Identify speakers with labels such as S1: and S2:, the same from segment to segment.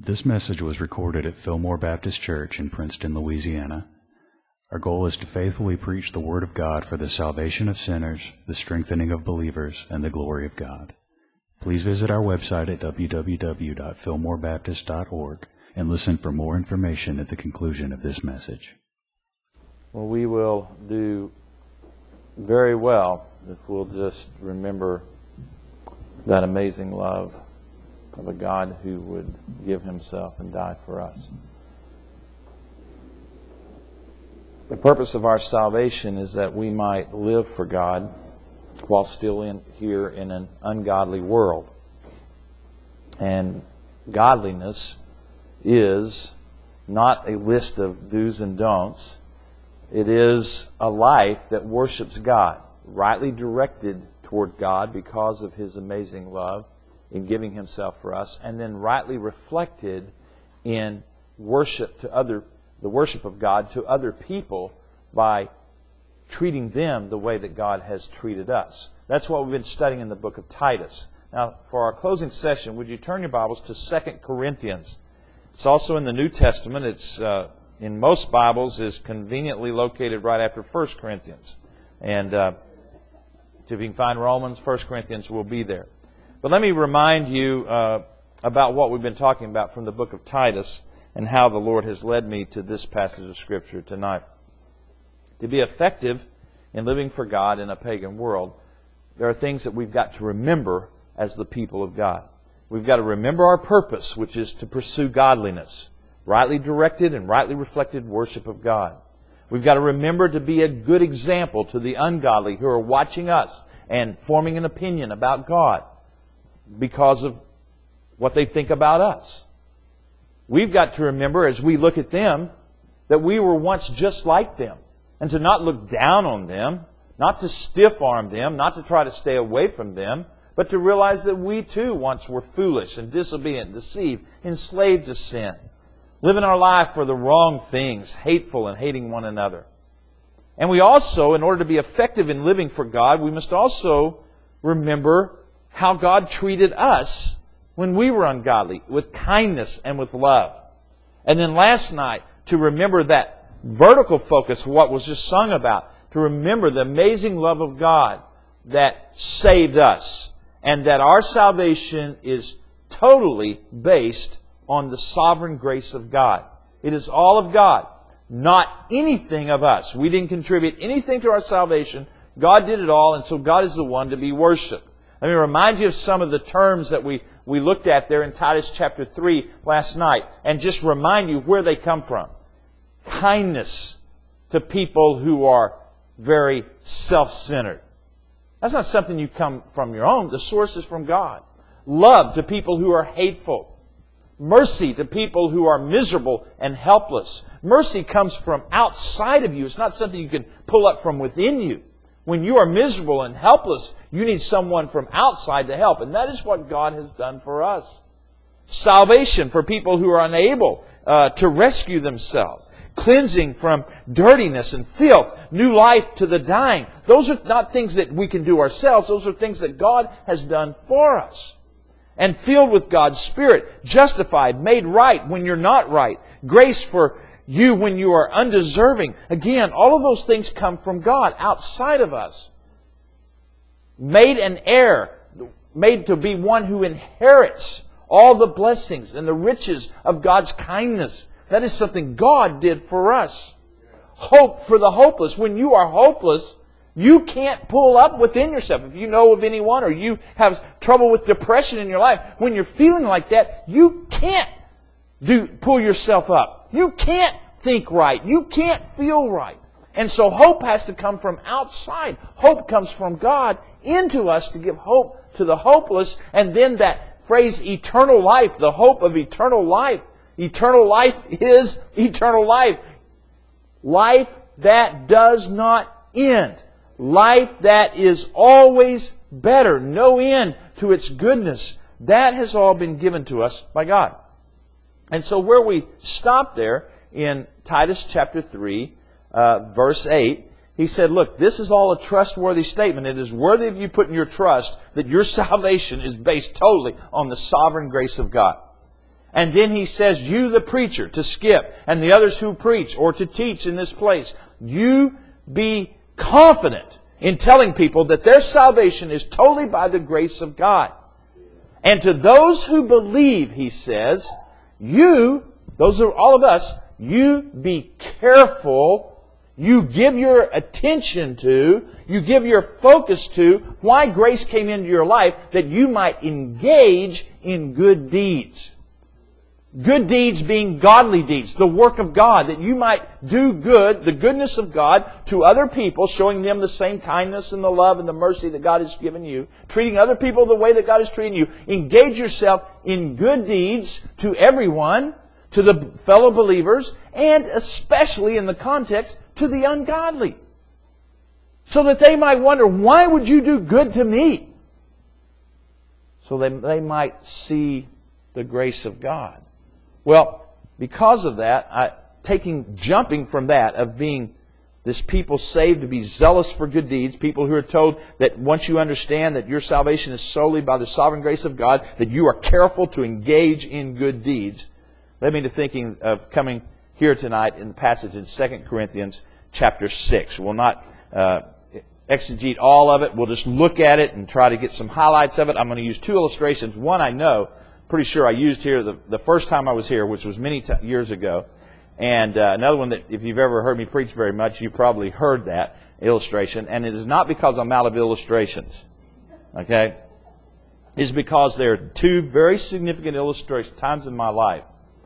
S1: This message was recorded at Fillmore Baptist Church in Princeton, Louisiana. Our goal is to faithfully preach the Word of God for the salvation of sinners, the strengthening of believers, and the glory of God. Please visit our website at www.fillmorebaptist.org and listen for more information at the conclusion of this message.
S2: Well, we will do very well if we'll just remember that amazing love of a God who would give Himself and die for us. The purpose of our salvation is that we might live for God while still here in an ungodly world. And godliness is not a list of do's and don'ts. It is a life that worships God, rightly directed toward God because of His amazing love in giving Himself for us, and then rightly reflected in worship to the worship of God to other people by treating them the way that God has treated us. That's what we've been studying in the book of Titus. Now, for our closing session, would you turn your Bibles to 2 Corinthians? It's also in the New Testament. It's in most Bibles is conveniently located right after 1 Corinthians. And if you can find Romans, 1 Corinthians will be there. But let me remind you about what we've been talking about from the book of Titus and how the Lord has led me to this passage of Scripture tonight. To be effective in living for God in a pagan world, there are things that we've got to remember as the people of God. We've got to remember our purpose, which is to pursue godliness, rightly directed and rightly reflected worship of God. We've got to remember to be a good example to the ungodly who are watching us and forming an opinion about God because of what they think about us. We've got to remember as we look at them that we were once just like them, and to not look down on them, not to stiff-arm them, not to try to stay away from them, but to realize that we too once were foolish and disobedient, deceived, enslaved to sin, living our life for the wrong things, hateful and hating one another. And we also, in order to be effective in living for God, we must also remember how God treated us when we were ungodly, with kindness and with love. And then last night, to remember that vertical focus, what was just sung about, to remember the amazing love of God that saved us, and that our salvation is totally based on the sovereign grace of God. It is all of God, not anything of us. We didn't contribute anything to our salvation. God did it all, and so God is the one to be worshipped. Let me remind you of some of the terms that we looked at there in Titus chapter 3 last night, and just remind you where they come from. Kindness to people who are very self-centered. That's not something you come from your own. The source is from God. Love to people who are hateful. Mercy to people who are miserable and helpless. Mercy comes from outside of you. It's not something you can pull up from within you. When you are miserable and helpless, you need someone from outside to help. And that is what God has done for us. Salvation for people who are unable to rescue themselves. Cleansing from dirtiness and filth. New life to the dying. Those are not things that we can do ourselves. Those are things that God has done for us. And filled with God's Spirit. Justified, made right when you're not right. Grace for you when you are undeserving. Again, all of those things come from God, outside of us. Made an heir, made to be one who inherits all the blessings and the riches of God's kindness. That is something God did for us. Hope for the hopeless. When you are hopeless, you can't pull up within yourself. If you know of anyone or you have trouble with depression in your life, when you're feeling like that, you can't pull yourself up. You can't think right. You can't feel right. And so hope has to come from outside. Hope comes from God into us to give hope to the hopeless. And then that phrase, eternal life, the hope of eternal life. Eternal life is eternal life. Life that does not end. Life that is always better. No end to its goodness. That has all been given to us by God. And so where we stop there in Titus chapter 3, verse 8, he said, look, this is all a trustworthy statement. It is worthy of you putting your trust that your salvation is based totally on the sovereign grace of God. And then he says, you the preacher, to Skip, and the others who preach or to teach in this place, you be confident in telling people that their salvation is totally by the grace of God. And to those who believe, he says, you, those are all of us, you be careful, you give your attention to, you give your focus to why grace came into your life, that you might engage in good deeds. Good deeds being godly deeds, the work of God, that you might do good, the goodness of God, to other people, showing them the same kindness and the love and the mercy that God has given you, treating other people the way that God is treating you. Engage yourself in good deeds to everyone, to the fellow believers, and especially in the context, to the ungodly. So that they might wonder, why would you do good to me? So they might see the grace of God. Well, because of that, jumping from that, of being this people saved to be zealous for good deeds, people who are told that once you understand that your salvation is solely by the sovereign grace of God, that you are careful to engage in good deeds, led me to thinking of coming here tonight in the passage in 2 Corinthians chapter 6. We'll not exegete all of it. We'll just look at it and try to get some highlights of it. I'm going to use two illustrations. One I know, pretty sure I used here the first time I was here, which was many years ago. And another one that, if you've ever heard me preach very much, you've probably heard that illustration. And it is not because I'm out of illustrations. Okay? It's because there are two very significant times in my life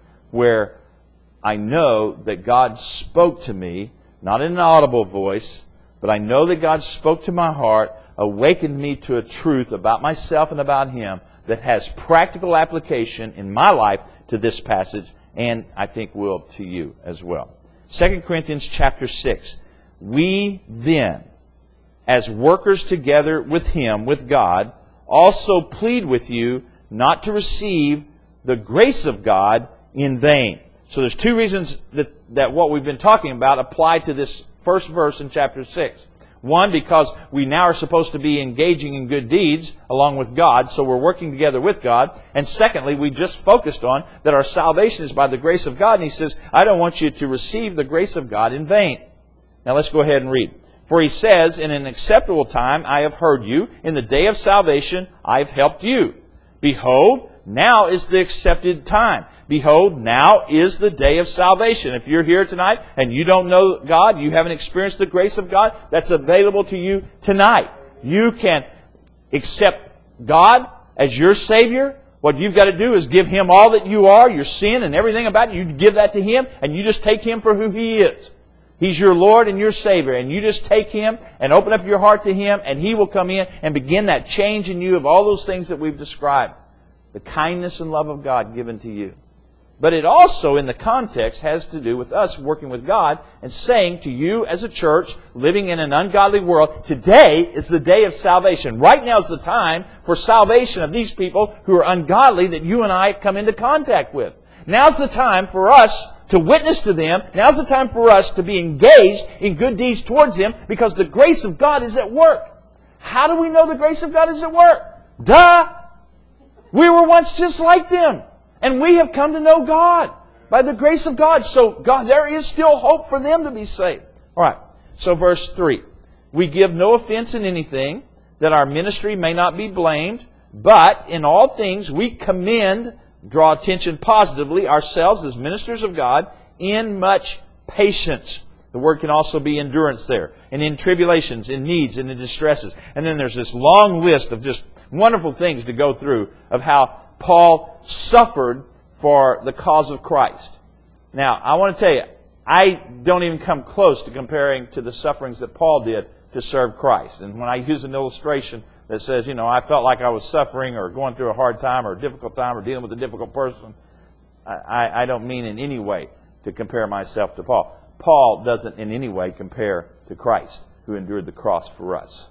S2: where I know that God spoke to me, not in an audible voice, but I know that God spoke to my heart, awakened me to a truth about myself and about Him that has practical application in my life to this passage, and I think will to you as well. 2 Corinthians chapter 6. We then, as workers together with Him, with God, also plead with you not to receive the grace of God in vain. So there's two reasons that what we've been talking about apply to this first verse in chapter 6. One, because we now are supposed to be engaging in good deeds along with God, so we're working together with God. And secondly, we just focused on that our salvation is by the grace of God. And he says, I don't want you to receive the grace of God in vain. Now let's go ahead and read. For he says, in an acceptable time I have heard you. In the day of salvation I have helped you. Behold, now is the accepted time. Behold, now is the day of salvation. If you're here tonight and you don't know God, you haven't experienced the grace of God, that's available to you tonight. You can accept God as your Savior. What you've got to do is give Him all that you are, your sin and everything about you. You give that to Him and you just take Him for who He is. He's your Lord and your Savior. And you just take Him and open up your heart to Him, and He will come in and begin that change in you of all those things that we've described. The kindness and love of God given to you. But it also, in the context, has to do with us working with God and saying to you as a church living in an ungodly world, today is the day of salvation. Right now is the time for salvation of these people who are ungodly that you and I come into contact with. Now's the time for us to witness to them. Now's the time for us to be engaged in good deeds towards them, because the grace of God is at work. How do we know the grace of God is at work? Duh! We were once just like them. And we have come to know God by the grace of God. So God, there is still hope for them to be saved. All right. So verse 3. We give no offense in anything, that our ministry may not be blamed, but in all things we commend, draw attention positively, ourselves as ministers of God, in much patience. The word can also be endurance there. And in tribulations, in needs, and in distresses. And then there's this long list of just wonderful things to go through of how Paul suffered for the cause of Christ. Now, I want to tell you, I don't even come close to comparing to the sufferings that Paul did to serve Christ. And when I use an illustration that says, I felt like I was suffering or going through a hard time or a difficult time or dealing with a difficult person, I don't mean in any way to compare myself to Paul. Paul doesn't in any way compare to Christ, who endured the cross for us.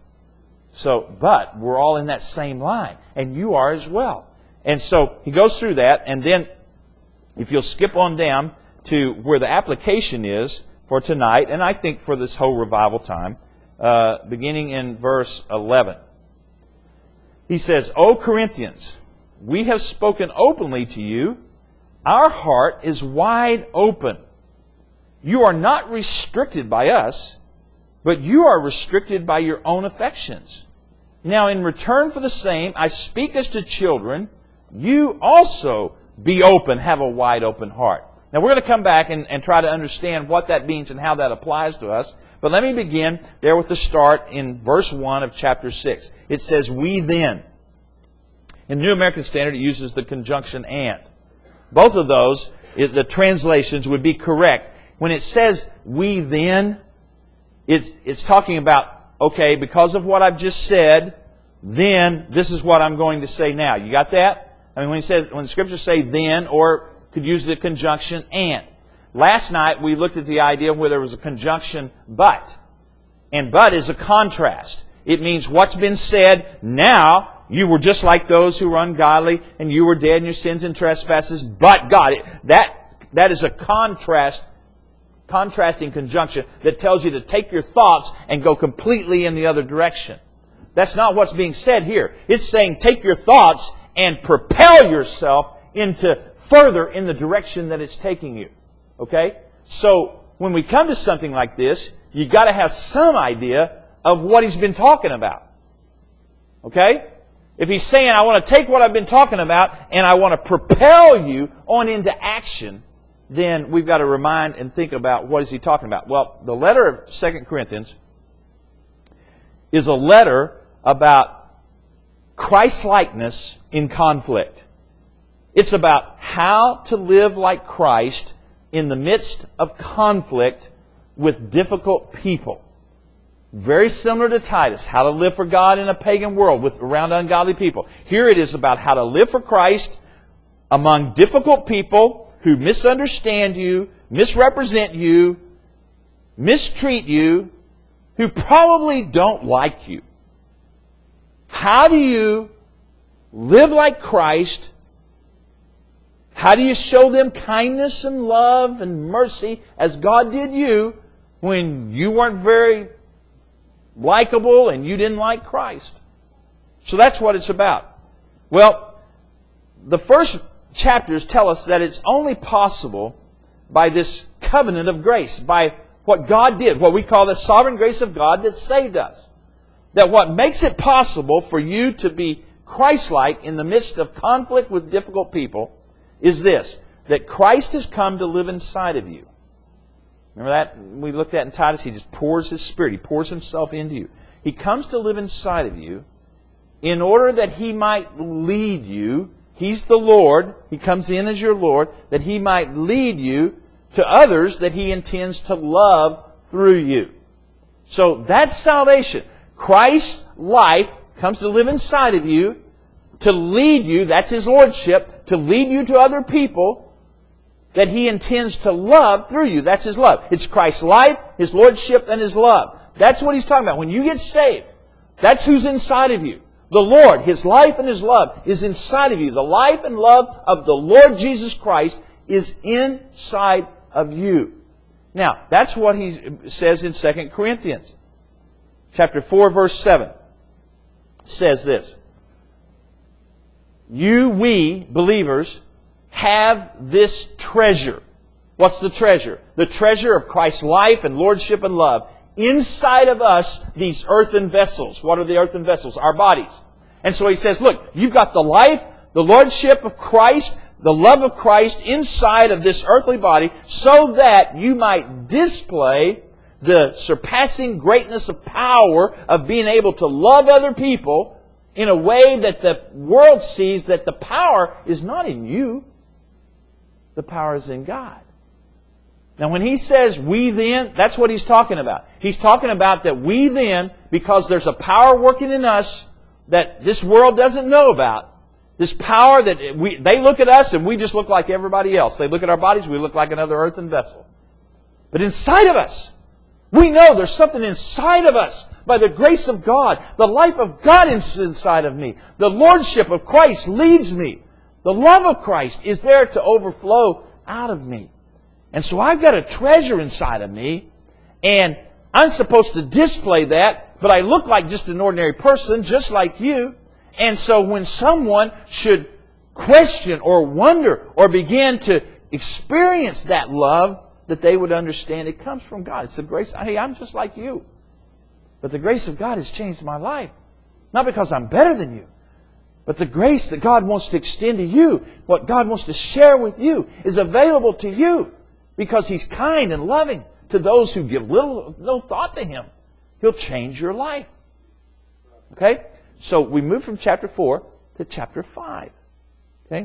S2: But we're all in that same line, and you are as well. And so he goes through that, and then if you'll skip on down to where the application is for tonight, and I think for this whole revival time, beginning in verse 11. He says, O Corinthians, we have spoken openly to you Our heart is wide open. You are not restricted by us, but you are restricted by your own affections. Now, in return for the same, I speak as to children, you also be open, have a wide open heart. Now, we're going to come back and try to understand what that means and how that applies to us. But let me begin there with the start in verse 1 of chapter 6. It says, we then. In the New American Standard, it uses the conjunction and. Both of those, the translations would be correct. When it says we then, it's talking about, okay, because of what I've just said, then this is what I'm going to say now. You got that? I mean, when the Scriptures say then, or could use the conjunction and. Last night we looked at the idea where there was a conjunction but. And but is a contrast. It means what's been said, now you were just like those who were ungodly, and you were dead in your sins and trespasses, but God. That is a contrasting conjunction that tells you to take your thoughts and go completely in the other direction. That's not what's being said here. It's saying take your thoughts and propel yourself into further in the direction that it's taking you. Okay? So, when we come to something like this, you've got to have some idea of what he's been talking about. Okay? If he's saying, I want to take what I've been talking about and I want to propel you on into action, then we've got to remind and think about what is he talking about. Well, the letter of 2 Corinthians is a letter about Christ-likeness in conflict. It's about how to live like Christ in the midst of conflict with difficult people. Very similar to Titus, how to live for God in a pagan world around ungodly people. Here it is about how to live for Christ among difficult people who misunderstand you, misrepresent you, mistreat you, who probably don't like you. How do you live like Christ? How do you show them kindness and love and mercy as God did you when you weren't very likable and you didn't like Christ? So that's what it's about. Well, the first chapters tell us that it's only possible by this covenant of grace, by what God did, what we call the sovereign grace of God that saved us. That what makes it possible for you to be Christ-like in the midst of conflict with difficult people is this, that Christ has come to live inside of you. Remember that? We looked at in Titus, He just pours His Spirit. He pours Himself into you. He comes to live inside of you in order that He might lead you. He's the Lord. He comes in as your Lord, that He might lead you to others that He intends to love through you. So that's salvation. Christ's life comes to live inside of you to lead you, that's His Lordship, to lead you to other people that He intends to love through you. That's His love. It's Christ's life, His Lordship, and His love. That's what He's talking about. When you get saved, that's who's inside of you. The Lord, His life and His love is inside of you. The life and love of the Lord Jesus Christ is inside of you. Now, that's what He says in 2 Corinthians. Chapter 4, verse 7 says this. We, believers, have this treasure. What's the treasure? The treasure of Christ's life and lordship and love inside of us, these earthen vessels. What are the earthen vessels? Our bodies. And so he says, look, you've got the life, the lordship of Christ, the love of Christ inside of this earthly body so that you might display the surpassing greatness of power of being able to love other people in a way that the world sees that the power is not in you. The power is in God. Now when he says we then, that's what he's talking about. He's talking about that we then, because there's a power working in us that this world doesn't know about, this power that they look at us and we just look like everybody else. They look at our bodies, we look like another earthen vessel. But inside of us, we know there's something inside of us. By the grace of God, the life of God is inside of me. The lordship of Christ leads me. The love of Christ is there to overflow out of me. And so I've got a treasure inside of me, and I'm supposed to display that, but I look like just an ordinary person, just like you. And so when someone should question or wonder or begin to experience that love, that they would understand it comes from God. It's the grace. Hey, I'm just like you. But the grace of God has changed my life. Not because I'm better than you, but the grace that God wants to extend to you, what God wants to share with you, is available to you because He's kind and loving to those who give no thought to Him. He'll change your life. Okay? So we move from chapter 4 to chapter 5. Okay?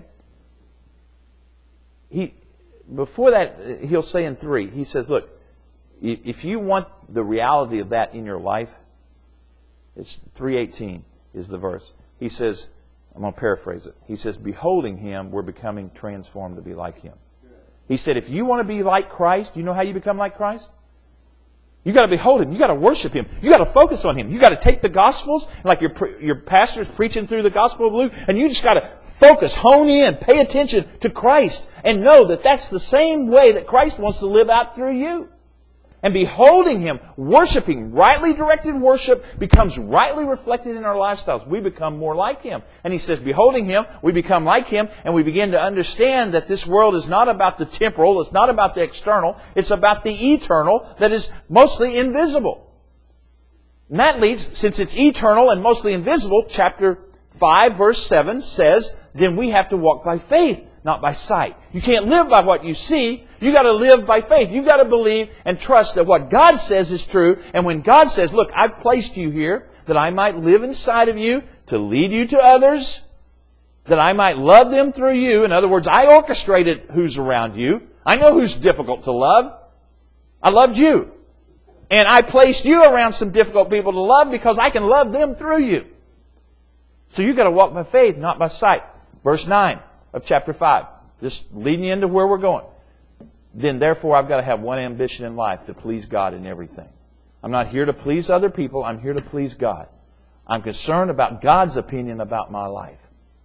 S2: Before that, he'll say in 3, he says, look, if you want the reality of that in your life, it's 3:18 is the verse. He says, I'm going to paraphrase it. He says, beholding Him, we're becoming transformed to be like Him. He said, if you want to be like Christ, do you know how you become like Christ? You got to behold Him. You got to worship Him. You got to focus on Him. You got to take the Gospels, like your pastor's preaching through the Gospel of Luke, and you just got to focus, hone in, pay attention to Christ, and know that that's the same way that Christ wants to live out through you. And beholding Him, worshiping, rightly directed worship becomes rightly reflected in our lifestyles. We become more like Him. And He says, beholding Him, we become like Him, and we begin to understand that this world is not about the temporal, it's not about the external, it's about the eternal that is mostly invisible. And that leads, since it's eternal and mostly invisible, chapter 5, verse 7 says, then we have to walk by faith, not by sight. You can't live by what you see. You got to live by faith. You got to believe and trust that what God says is true. And when God says, look, I've placed you here that I might live inside of you to lead you to others, that I might love them through you. In other words, I orchestrated who's around you. I know who's difficult to love. I loved you. And I placed you around some difficult people to love because I can love them through you. So you got to walk by faith, not by sight. Verse 9 of chapter 5. Just leading you into where we're going. Then therefore I've got to have one ambition in life, to please God in everything. I'm not here to please other people. I'm here to please God. I'm concerned about God's opinion about my life.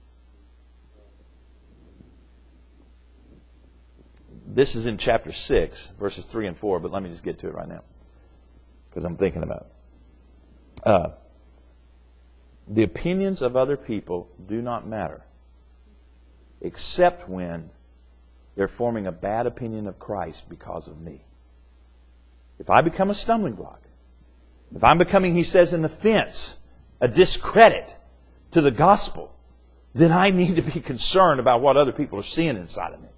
S2: This is in chapter 6, verses 3 and 4, but let me just get to it right now because I'm thinking about it. The opinions of other people do not matter except when they're forming a bad opinion of Christ because of me. If I become a stumbling block, if I'm becoming, he says, an offense, a discredit to the gospel, then I need to be concerned about what other people are seeing inside of me.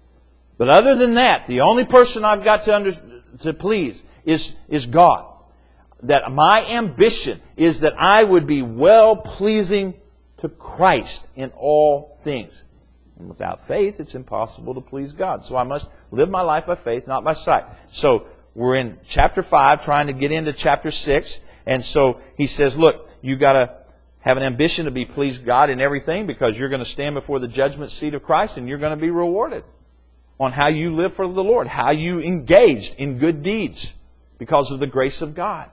S2: But other than that, the only person I've got to please is God. That my ambition is that I would be well-pleasing to Christ in all things. And without faith, it's impossible to please God. So I must live my life by faith, not by sight. So we're in chapter 5, trying to get into chapter 6. And so he says, look, you got to have an ambition to be pleased God in everything because you're going to stand before the judgment seat of Christ and you're going to be rewarded on how you live for the Lord, how you engaged in good deeds because of the grace of God.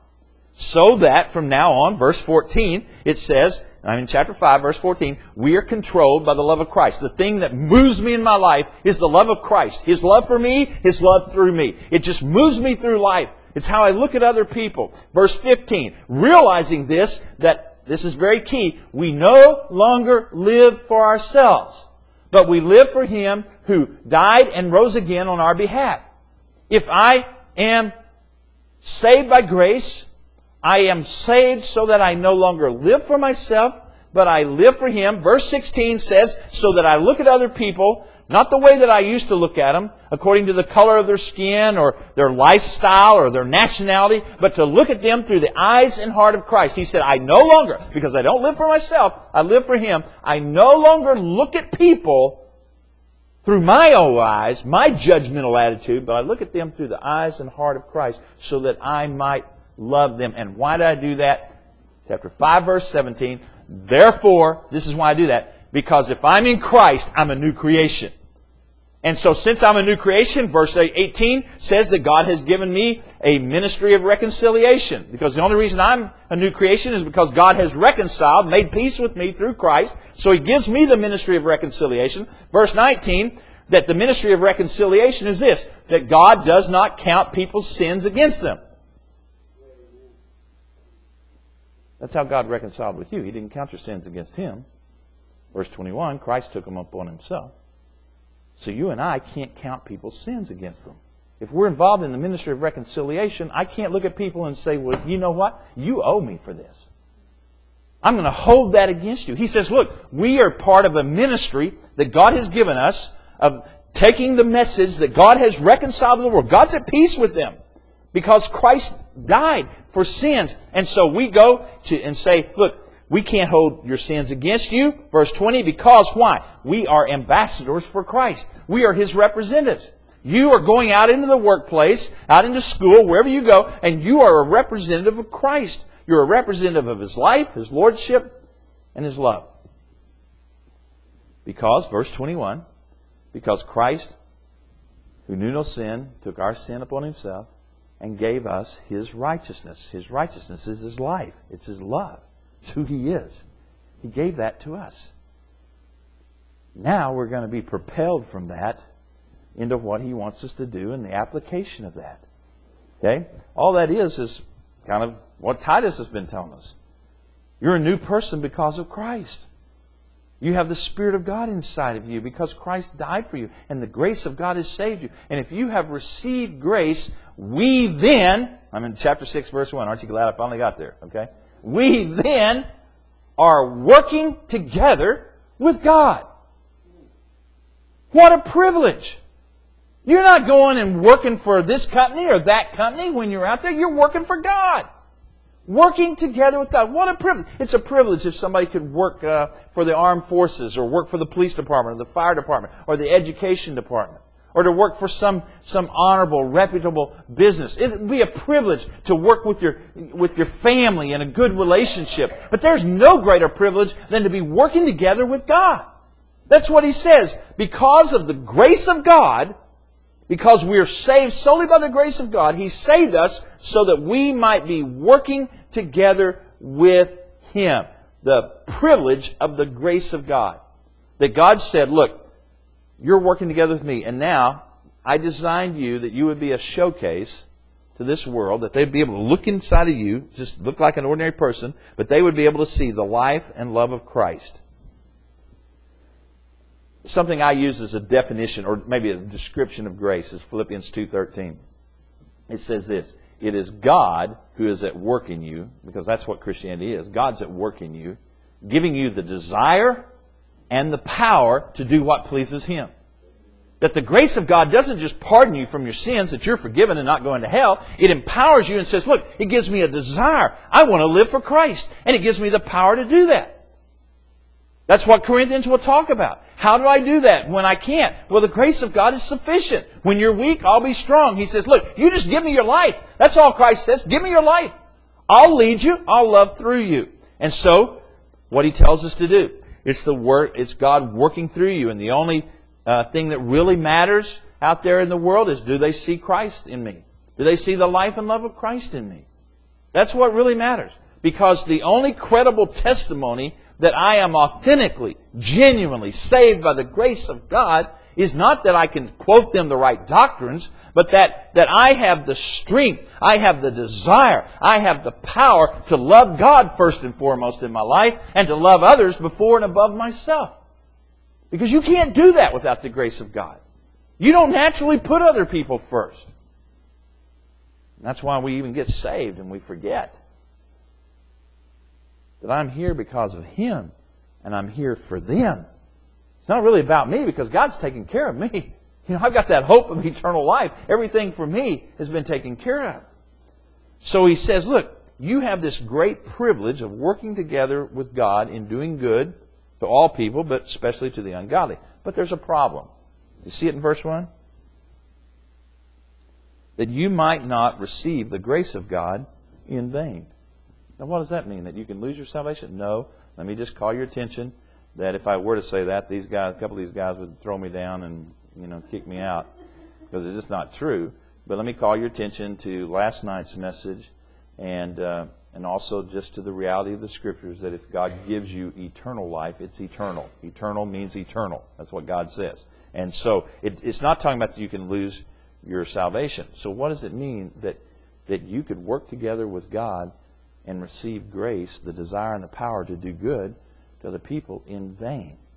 S2: So that from now on, verse 14, it says, I'm in chapter 5, verse 14, we are controlled by the love of Christ. The thing that moves me in my life is the love of Christ. His love for me, His love through me. It just moves me through life. It's how I look at other people. Verse 15, realizing this, that this is very key, we no longer live for ourselves, but we live for Him who died and rose again on our behalf. If I am saved by grace, I am saved so that I no longer live for myself, but I live for Him. Verse 16 says, so that I look at other people, not the way that I used to look at them, according to the color of their skin or their lifestyle or their nationality, but to look at them through the eyes and heart of Christ. He said, I no longer, because I don't live for myself, I live for Him. I no longer look at people through my own eyes, my judgmental attitude, but I look at them through the eyes and heart of Christ so that I might love them. And why did I do that? Chapter 5, verse 17. Therefore, this is why I do that. Because if I'm in Christ, I'm a new creation. And so since I'm a new creation, verse 18 says that God has given me a ministry of reconciliation. Because the only reason I'm a new creation is because God has reconciled, made peace with me through Christ. So He gives me the ministry of reconciliation. Verse 19, that the ministry of reconciliation is this, that God does not count people's sins against them. That's how God reconciled with you. He didn't count your sins against Him. Verse 21, Christ took them upon himself. So you and I can't count people's sins against them. If we're involved in the ministry of reconciliation, I can't look at people and say, well, you know what? You owe me for this. I'm going to hold that against you. He says, look, we are part of a ministry that God has given us of taking the message that God has reconciled to the world. God's at peace with them because Christ died for sins. And so we go to and say, look, we can't hold your sins against you. Verse 20, because why? We are ambassadors for Christ. We are His representatives. You are going out into the workplace, out into school, wherever you go, and you are a representative of Christ. You're a representative of His life, His lordship, and His love. Because, verse 21, because Christ, who knew no sin, took our sin upon Himself and gave us His righteousness. His righteousness is His life. It's His love. It's who He is. He gave that to us. Now we're going to be propelled from that into what He wants us to do and the application of that. Okay? All that is kind of what Titus has been telling us. You're a new person because of Christ. You have the Spirit of God inside of you because Christ died for you. And the grace of God has saved you. And if you have received grace, we then, I'm in chapter 6, verse 1. Aren't you glad I finally got there? Okay? We then are working together with God. What a privilege! You're not going and working for this company or that company when you're out there. You're working for God. Working together with God. What a privilege. It's a privilege if somebody could work for the armed forces or work for the police department or the fire department or the education department or to work for some honorable, reputable business. It would be a privilege to work with your family in a good relationship. But there's no greater privilege than to be working together with God. That's what he says. Because of the grace of God, because we are saved solely by the grace of God, He saved us so that we might be working together with Him. The privilege of the grace of God. That God said, look, you're working together with me, and now I designed you that you would be a showcase to this world, that they'd be able to look inside of you, just look like an ordinary person, but they would be able to see the life and love of Christ. Something I use as a definition, or maybe a description of grace, is Philippians 2:13. It says this, it is God who is at work in you, because that's what Christianity is. God's at work in you, giving you the desire and the power to do what pleases Him. That the grace of God doesn't just pardon you from your sins, that you're forgiven and not going to hell. It empowers you and says, look, it gives me a desire. I want to live for Christ. And it gives me the power to do that. That's what Corinthians will talk about. How do I do that when I can't? Well, the grace of God is sufficient. When you're weak, I'll be strong. He says, look, you just give me your life. That's all Christ says. Give me your life. I'll lead you. I'll love through you. And so, what He tells us to do, it's God working through you. And the only thing that really matters out there in the world is, do they see Christ in me? Do they see the life and love of Christ in me? That's what really matters. Because the only credible testimony that I am authentically, genuinely saved by the grace of God is not that I can quote them the right doctrines, but that I have the strength, I have the desire, I have the power to love God first and foremost in my life and to love others before and above myself. Because you can't do that without the grace of God. You don't naturally put other people first. And that's why we even get saved and we forget that I'm here because of Him and I'm here for them. It's not really about me because God's taking care of me. You know, I've got that hope of eternal life. Everything for me has been taken care of. So he says, look, you have this great privilege of working together with God in doing good to all people, but especially to the ungodly. But there's a problem. You see it in verse 1? That you might not receive the grace of God in vain. Now, what does that mean? That you can lose your salvation? No. Let me just call your attention that if I were to say that, a couple of these guys would throw me down and kick me out because it's just not true. But let me call your attention to last night's message and also just to the reality of the Scriptures that if God gives you eternal life, it's eternal. Eternal means eternal. That's what God says. And so it's not talking about that you can lose your salvation. So what does it mean that you could work together with God and receive grace, the desire and the power to do good to the people in vain?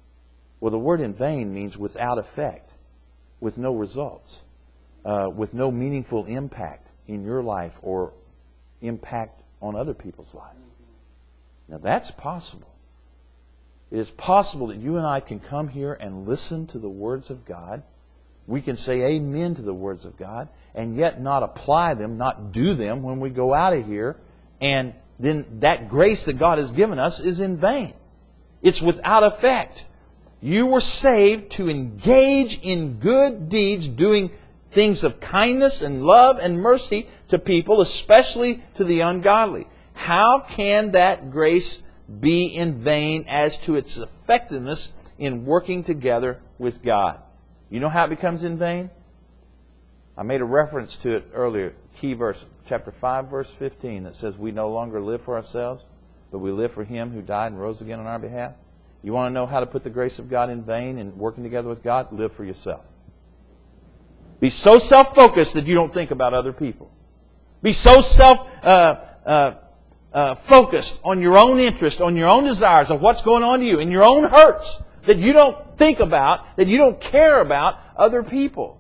S2: Well, the word in vain means without effect, with no results, with no meaningful impact in your life or impact on other people's lives. Now that's possible. It is possible that you and I can come here and listen to the words of God. We can say amen to the words of God and yet not apply them, not do them when we go out of here. And then that grace that God has given us is in vain. It's without effect. You were saved to engage in good deeds, doing things of kindness and love and mercy to people, especially to the ungodly. How can that grace be in vain as to its effectiveness in working together with God? You know how it becomes in vain? I made a reference to it earlier, key verse, chapter 5, verse 15, that says we no longer live for ourselves, but we live for Him who died and rose again on our behalf. You want to know how to put the grace of God in vain in working together with God? Live for yourself. Be so self-focused that you don't think about other people. Be so focused on your own interest, on your own desires of what's going on to you, and your own hurts, that you don't think about, that you don't care about other people.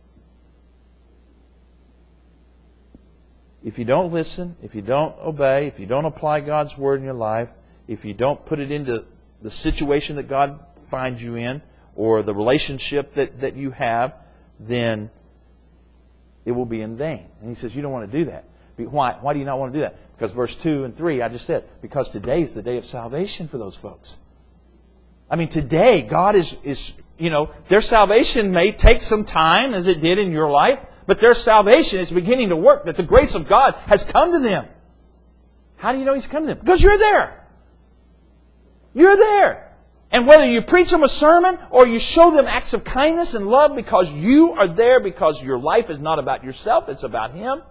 S2: If you don't listen, if you don't obey, if you don't apply God's Word in your life, if you don't put it into the situation that God finds you in, or the relationship that you have, then it will be in vain. And he says, you don't want to do that. Why? Why do you not want to do that? Because verse 2 and 3, I just said, because today is the day of salvation for those folks. I mean, today, God is their salvation may take some time, as it did in your life, but their salvation is beginning to work, that the grace of God has come to them. How do you know He's come to them? Because you're there. You're there. And whether you preach them a sermon or you show them acts of kindness and love because you are there, because your life is not about yourself, it's about Him,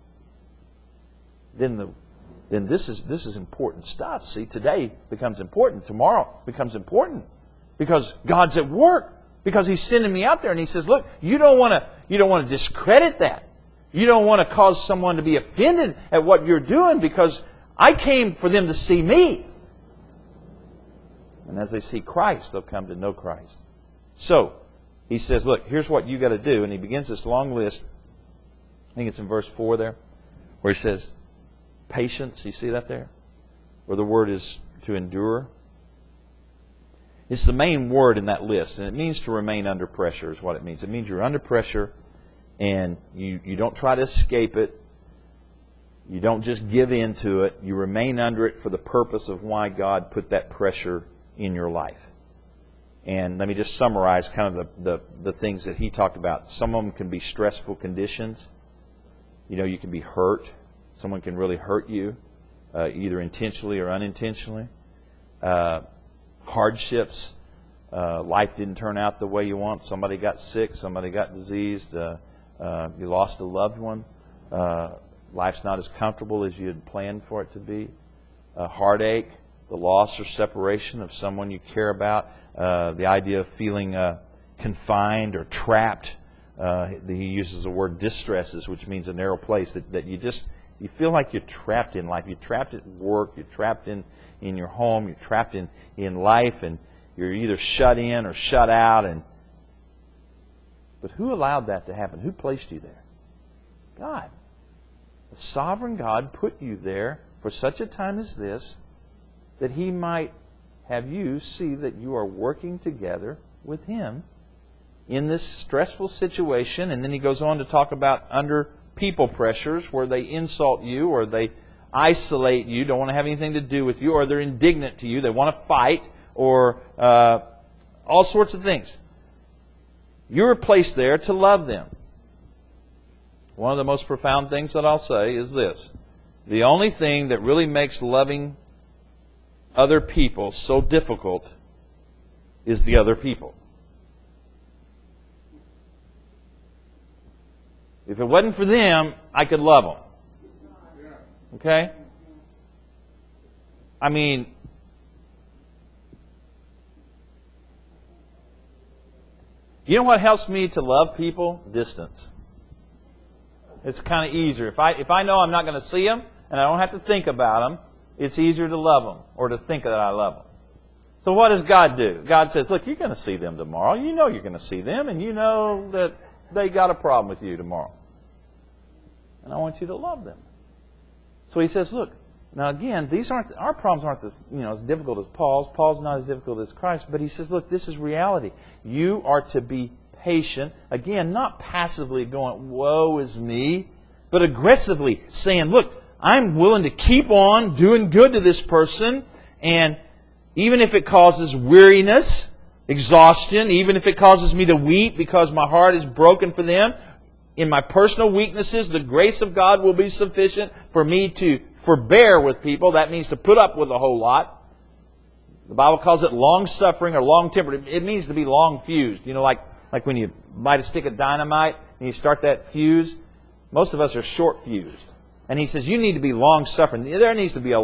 S2: then this is important stuff. See, today becomes important. Tomorrow becomes important because God's at work. Because He's sending me out there, and He says, look, you don't want to discredit that. You don't want to cause someone to be offended at what you're doing, because I came for them to see me. And as they see Christ, they'll come to know Christ. So, He says, look, here's what you got to do. And He begins this long list. I think it's in verse 4 there, where He says, patience. You see that there? Where the word is to endure. It's the main word in that list, and it means to remain under pressure is what it means. It means you're under pressure, and you don't try to escape it. You don't just give in to it. You remain under it for the purpose of why God put that pressure in your life. And let me just summarize kind of the things that he talked about. Some of them can be stressful conditions. You can be hurt. Someone can really hurt you, either intentionally or unintentionally. Hardships. Life didn't turn out the way you want. Somebody got sick. Somebody got diseased. You lost a loved one. Life's not as comfortable as you had planned for it to be. Heartache, the loss or separation of someone you care about. The idea of feeling confined or trapped. He uses the word distresses, which means a narrow place that you feel like you're trapped in life. You're trapped at work. You're trapped in your home. You're trapped in life, and you're either shut in or shut out. But who allowed that to happen? Who placed you there? God. The sovereign God put you there for such a time as this, that He might have you see that you are working together with Him in this stressful situation. And then he goes on to talk about under people pressures, where they insult you or they isolate you, don't want to have anything to do with you, or they're indignant to you, they want to fight, or all sorts of things. You are placed there to love them. One of the most profound things that I'll say is this. The only thing that really makes loving other people so difficult is the other people. If it wasn't for them, I could love them. Okay? I mean, you know what helps me to love people? Distance. It's kind of easier. If I know I'm not going to see them and I don't have to think about them, it's easier to love them or to think that I love them. So what does God do? God says, look, you're going to see them tomorrow. You know you're going to see them, and you know that they got a problem with you tomorrow. And I want you to love them. So He says, look, now again, our problems aren't as difficult as Paul's. Paul's not as difficult as Christ, but He says, look, this is reality. You are to be patient. Again, not passively going, woe is me, but aggressively saying, look, I'm willing to keep on doing good to this person, and even if it causes weariness, exhaustion, even if it causes me to weep because my heart is broken for them, in my personal weaknesses, the grace of God will be sufficient for me to forbear with people. That means to put up with a whole lot. The Bible calls it long-suffering or long-tempered. It means to be long-fused. Like when you light a stick of dynamite and you start that fuse, most of us are short-fused. And He says, you need to be long-suffering. There needs to be a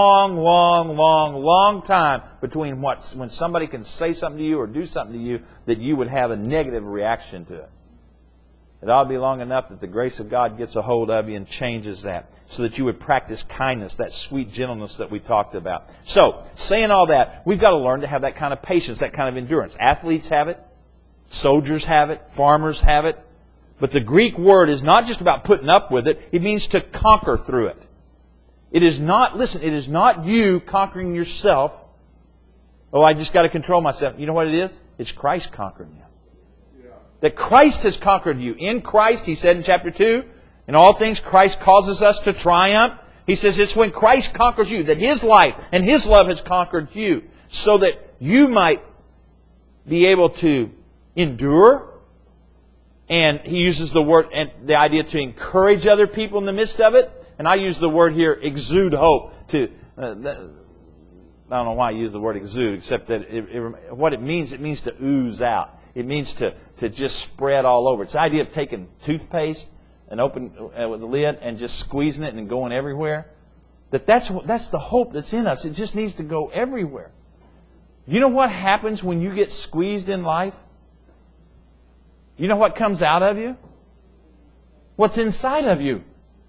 S2: long time between when somebody can say something to you or do something to you that you would have a negative reaction to it. It ought to be long enough that the grace of God gets a hold of you and changes that, so that you would practice kindness, that sweet gentleness that we talked about. So, saying all that, we've got to learn to have that kind of patience, that kind of endurance. Athletes have it. Soldiers have it. Farmers have it. But the Greek word is not just about putting up with it. It means to conquer through it. It is not you conquering yourself. Oh, I just got to control myself. You know what it is? It's Christ conquering you. That Christ has conquered you. In Christ, He said in chapter 2, in all things Christ causes us to triumph. He says it's when Christ conquers you, that His life and His love has conquered you, so that you might be able to endure. And He uses the word and the idea to encourage other people in the midst of it. And I use the word here, exude hope. I don't know why I use the word exude, except that what it means to ooze out. It means to just spread all over. It's the idea of taking toothpaste and open with the lid and just squeezing it and going everywhere. That's the hope that's in us. It just needs to go everywhere. You know what happens when you get squeezed in life? You know what comes out of you? What's inside of you?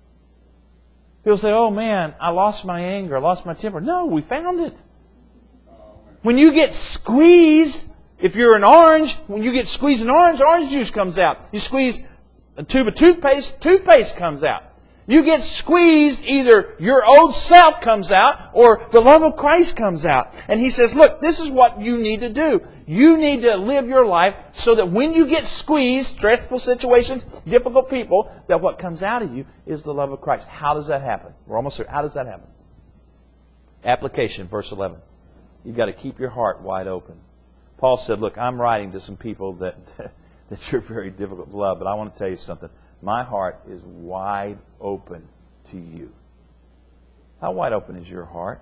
S2: People say, oh man, I lost my anger, I lost my temper. No, we found it. When you get squeezed, if you're an orange, when you get squeezed an orange juice comes out. You squeeze a tube of toothpaste comes out. You get squeezed, either your old self comes out or the love of Christ comes out. And He says, look, this is what you need to do. You need to live your life so that when you get squeezed, stressful situations, difficult people, that what comes out of you is the love of Christ. How does that happen? We're almost there. How does that happen? Application, verse 11. You've got to keep your heart wide open. Paul said, look, I'm writing to some people that you're very difficult to love, but I want to tell you something. My heart is wide open to you. How wide open is your heart?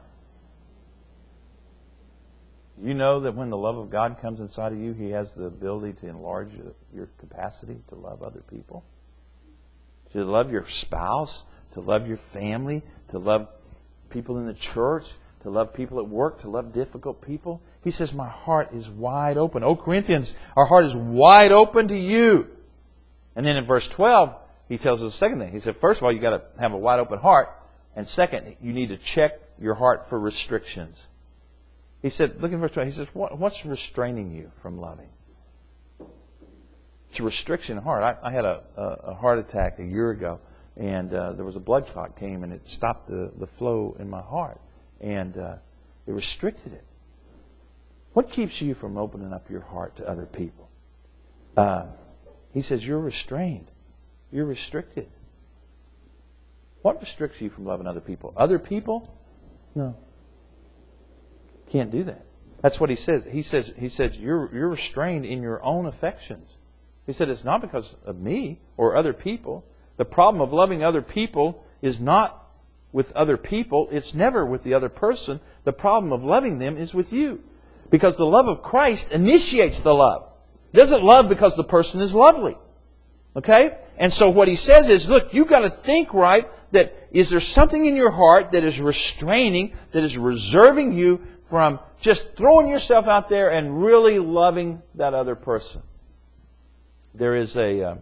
S2: You know that when the love of God comes inside of you, He has the ability to enlarge your capacity to love other people, to love your spouse, to love your family, to love people in the church, to love people at work, to love difficult people. He says, my heart is wide open. Oh, Corinthians, our heart is wide open to you. And then in verse 12, he tells us a second thing. He said, first of all, you've got to have a wide open heart. And second, you need to check your heart for restrictions. He said, look at verse 12. He says, what's restraining you from loving? It's a restriction in heart. I had a heart attack a year ago, and there was a blood clot came, and it stopped the flow in my heart. And it restricted it. What keeps you from opening up your heart to other people? He says, you're restrained. You're restricted. What restricts you from loving other people? Other people? No. Can't do that. That's what he says. He says you're restrained in your own affections. He said it's not because of me or other people. The problem of loving other people is not with other people. It's never with the other person. The problem of loving them is with you. Because the love of Christ initiates the love. It doesn't love because the person is lovely. Okay? And so what he says is, look, you've got to think right, that is there something in your heart that is restraining, that is reserving you from just throwing yourself out there and really loving that other person. There is a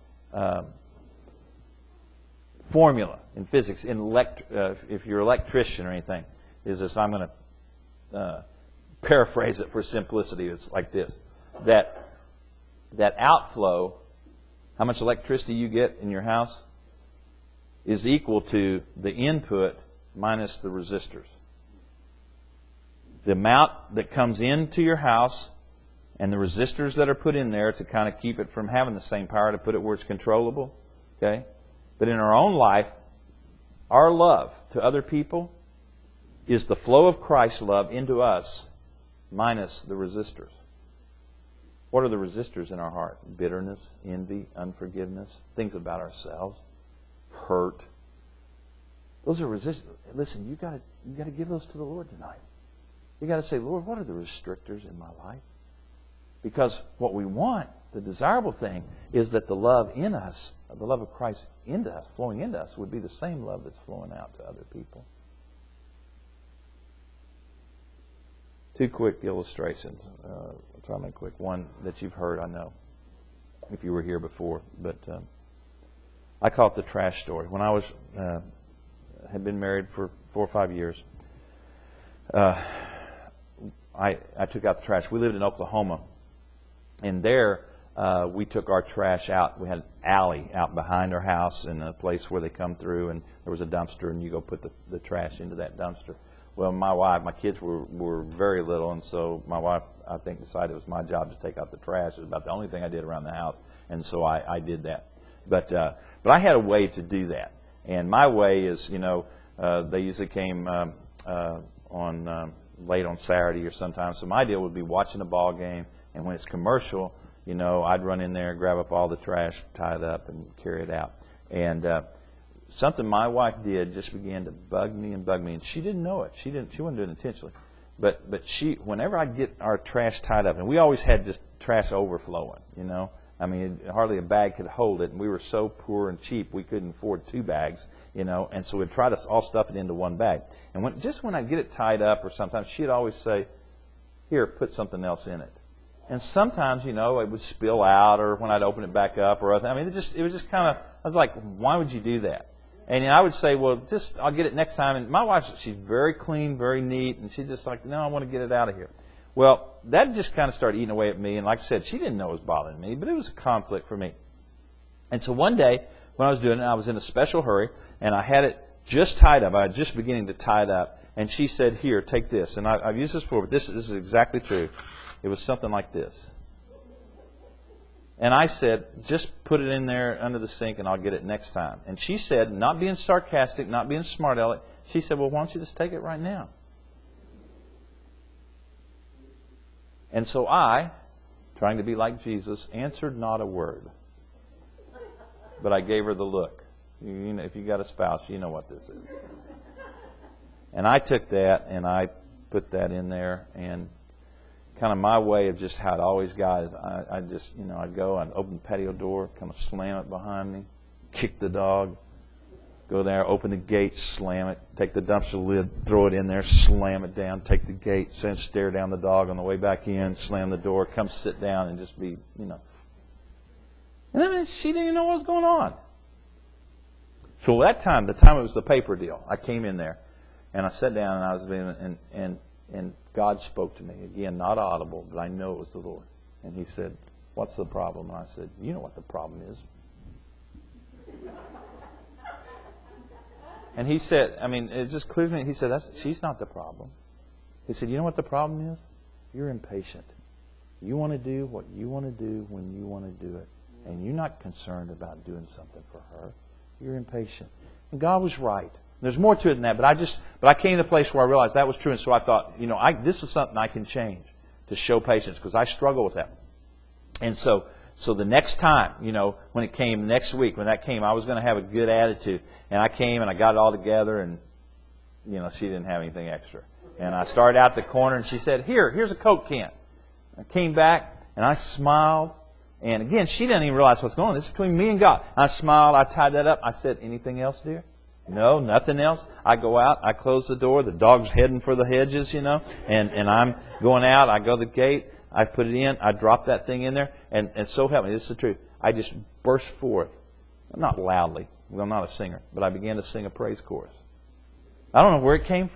S2: formula in physics, if you're an electrician or anything, is this: I'm going to paraphrase it for simplicity. It's like this. That outflow, how much electricity you get in your house, is equal to the input minus the resistors. The amount that comes into your house and the resistors that are put in there to kind of keep it from having the same power, to put it where it's controllable. Okay? But in our own life, our love to other people is the flow of Christ's love into us minus the resistors. What are the resistors in our heart? Bitterness, envy, unforgiveness, things about ourselves, hurt. Those are resistors. Listen, you got to give those to the Lord tonight. You got to say, Lord, what are the restrictors in my life? Because what we want, the desirable thing, is that the love in us, the love of Christ into us, flowing into us, would be the same love that's flowing out to other people. Two quick illustrations. I'll try to make quick. One that you've heard, I know, if you were here before. But I call it the trash story. When I was had been married for 4 or 5 years, I took out the trash. We lived in Oklahoma. And there, we took our trash out. We had an alley out behind our house and a place where they come through, and there was a dumpster, and you go put the trash into that dumpster. Well, my kids were very little, and so my wife, I think, decided it was my job to take out the trash. It was about the only thing I did around the house, and so I did that. But I had a way to do that. And my way is, they usually came on late on Saturday or sometimes. So my deal would be watching a ball game. And when it's commercial, I'd run in there, grab up all the trash, tie it up, and carry it out. And something my wife did just began to bug me, and she didn't know it. She wasn't doing it intentionally. But she, whenever I'd get our trash tied up, and we always had just trash overflowing, I mean, hardly a bag could hold it, and we were so poor and cheap we couldn't afford 2 bags, and so we'd try to all stuff it into one bag. And when I'd get it tied up, or sometimes she'd always say, "Here, put something else in it." And sometimes, it would spill out, or when I'd open it back up, or other. I mean, it was just kind of. I was like, "Why would you do that?" And I would say, "Well, I'll get it next time." And my wife, she's very clean, very neat, and she's just like, "No, I want to get it out of here." Well, that just kind of started eating away at me. And like I said, she didn't know it was bothering me, but it was a conflict for me. And so one day, when I was doing it, I was in a special hurry, and I had it just tied up. I was just beginning to tie it up, and she said, "Here, take this." And I've used this before, but this is exactly true. It was something like this. And I said, "Just put it in there under the sink and I'll get it next time." And she said, not being sarcastic, not being smart aleck, she said, "Well, why don't you just take it right now?" And so I, trying to be like Jesus, answered not a word. But I gave her the look. If you got a spouse, you know what this is. And I took that and I put that in there, and kind of my way of just how it always got is I just, I'd go, I'd open the patio door, kind of slam it behind me, kick the dog, go there, open the gate, slam it, take the dumpster lid, throw it in there, slam it down, take the gate, stare down the dog on the way back in, slam the door, come sit down and just be, And then she didn't even know what was going on. So that time, the time it was the paper deal, I came in there and I sat down and I was being, and God spoke to me. Again, not audible, but I know it was the Lord. And He said, "What's the problem?" And I said, "You know what the problem is." And He said, it just cleared me. He said, "She's not the problem." He said, "You know what the problem is? You're impatient. You want to do what you want to do when you want to do it. And you're not concerned about doing something for her. You're impatient." And God was right. There's more to it than that, but I came to a place where I realized that was true, and so I thought, this is something I can change to show patience, because I struggle with that. And so the next time, when it came next week, when that came, I was going to have a good attitude, and I came and I got it all together, and she didn't have anything extra. And I started out the corner, and she said, "Here's a Coke can." I came back and I smiled, and again, she didn't even realize what's going on. This is between me and God. I smiled, I tied that up. I said, "Anything else, dear?" "No, nothing else." I go out, I close the door, the dog's heading for the hedges, and I'm going out, I go to the gate, I put it in, I drop that thing in there, and so help me, this is the truth. I just burst forth, not loudly, I'm not a singer, but I began to sing a praise chorus. I don't know where it came from.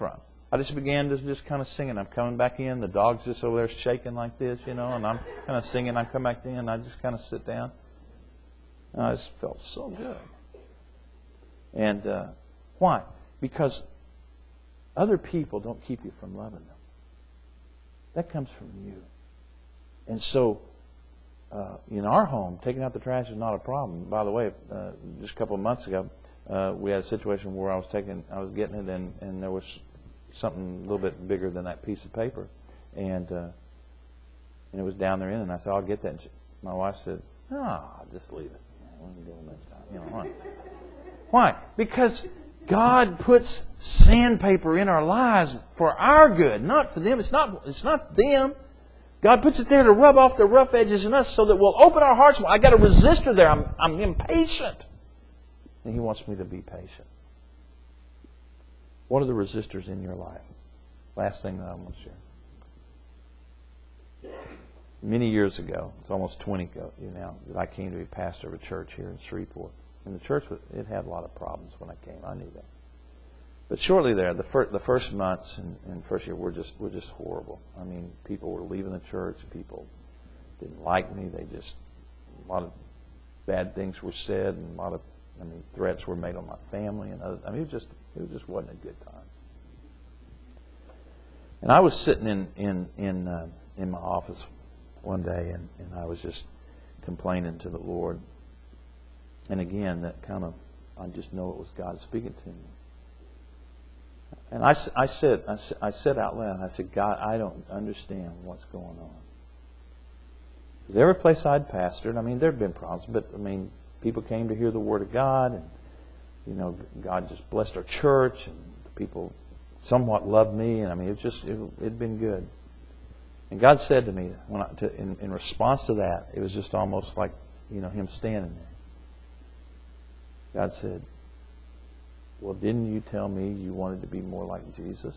S2: I just began to just kind of singing. I'm coming back in. The dog's just over there shaking like this, and I'm kind of singing. I come back in, and I just kind of sit down. And I just felt so good. And why? Because other people don't keep you from loving them. That comes from you. And so, in our home, taking out the trash is not a problem. By the way, just a couple of months ago, we had a situation where I was getting it, and there was something a little bit bigger than that piece of paper, and it was down there in it. And I said, "I'll get that." And my wife said, "No, I'll just leave it. We can do it next time." Why? Because God puts sandpaper in our lives for our good, not for them. It's not them. God puts it there to rub off the rough edges in us so that we'll open our hearts. I got a resistor there. I'm impatient. And He wants me to be patient. What are the resistors in your life? Last thing that I want to share. Many years ago, it's almost 20 ago now, that I came to be pastor of a church here in Shreveport. And the church, it had a lot of problems when I came. I knew that. But shortly there, the first months and first year were just horrible. I mean, people were leaving the church. People didn't like me. A lot of bad things were said, and threats were made on my family, and other. It just wasn't a good time. And I was sitting in my office one day, and I was just complaining to the Lord. And again, I just know it was God speaking to me. And I said out loud, I said, "God, I don't understand what's going on." Because every place I'd pastored, there had been problems, but people came to hear the Word of God, and God just blessed our church, and the people somewhat loved me, and it'd been good. And God said to me, in response to that, it was just almost like Him standing there. God said, "Well, didn't you tell me you wanted to be more like Jesus?"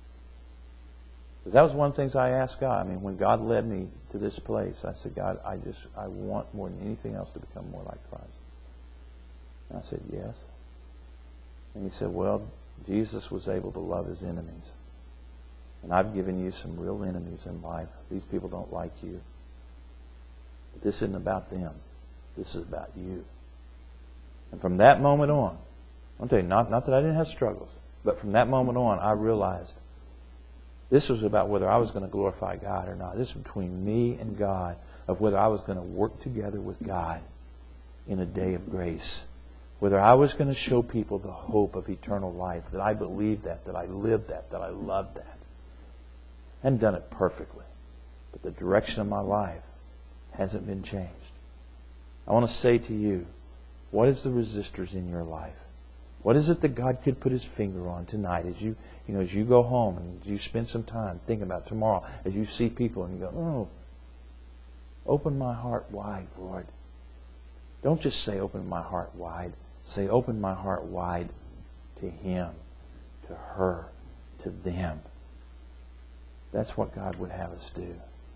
S2: Because that was one of the things I asked God. When God led me to this place, I said, "God, I want more than anything else to become more like Christ." And I said, "Yes." And He said, "Well, Jesus was able to love His enemies. And I've given you some real enemies in life. These people don't like you. But this isn't about them. This is about you." And from that moment on, I'll tell you, not that I didn't have struggles, but from that moment on, I realized this was about whether I was going to glorify God or not. This was between me and God, of whether I was going to work together with God in a day of grace. Whether I was going to show people the hope of eternal life, that I believed that I lived that I loved that. I hadn't done it perfectly, but the direction of my life hasn't been changed. I want to say to you, what is the resistors in your life? What is it that God could put His finger on tonight as you go home and you spend some time thinking about tomorrow, as you see people and you go, "Oh, open my heart wide, Lord." Don't just say, "Open my heart wide." Say, "Open my heart wide to Him, to her, to them." That's what God would have us do.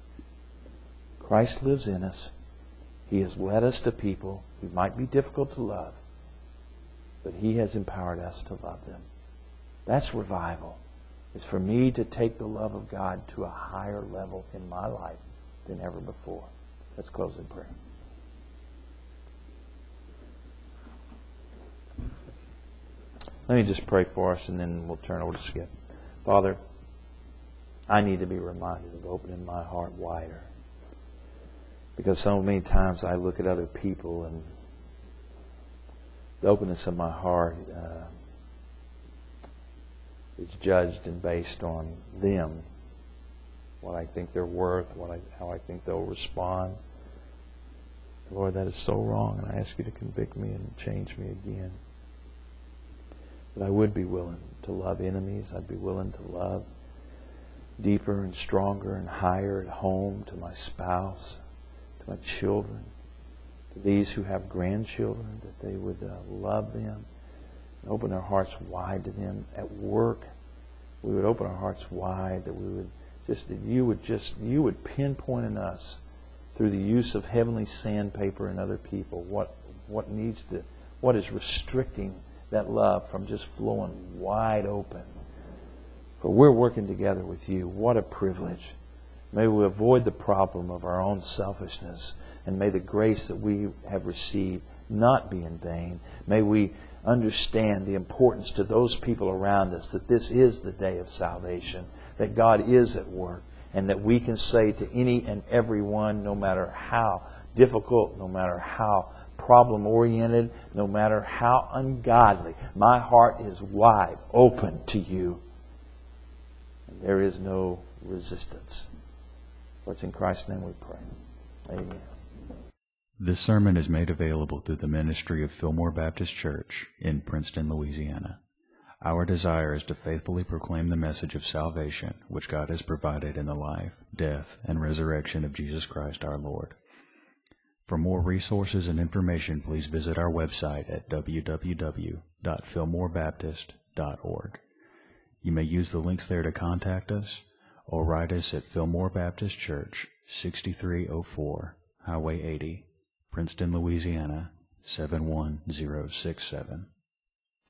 S2: Christ lives in us. He has led us to people who might be difficult to love, but He has empowered us to love them. That's revival. It's for me to take the love of God to a higher level in my life than ever before. Let's close in prayer. Let me just pray for us, and then we'll turn over to Skip. Father, I need to be reminded of opening my heart wider. Because so many times I look at other people, and the openness of my heart is judged and based on them, what I think they're worth, how I think they'll respond. Lord, that is so wrong, and I ask You to convict me and change me again. That I would be willing to love enemies. I'd be willing to love deeper and stronger and higher at home, to my spouse, to my children, to these who have grandchildren, that they would love them and open their hearts wide to them. At work, we would open our hearts wide, that You would pinpoint in us through the use of heavenly sandpaper and other people what is restricting that love from just flowing wide open For we're working together with you. What a privilege. May we avoid the problem of our own selfishness, and may the grace that we have received not be in vain. May we understand the importance to those people around us that this is the day of salvation, that God is at work, and that we can say to any and every one, no matter how difficult, no matter how problem-oriented, no matter how ungodly, my heart is wide open to you. And there is no resistance. For it's in Christ's name we pray. Amen.
S1: This sermon is made available through the ministry of Fillmore Baptist Church in Princeton, Louisiana. Our desire is to faithfully proclaim the message of salvation which God has provided in the life, death, and resurrection of Jesus Christ our Lord. For more resources and information, please visit our website at www.fillmorebaptist.org. You may use the links there to contact us, or write us at Fillmore Baptist Church, 6304 Highway 80, Princeton, Louisiana, 71067.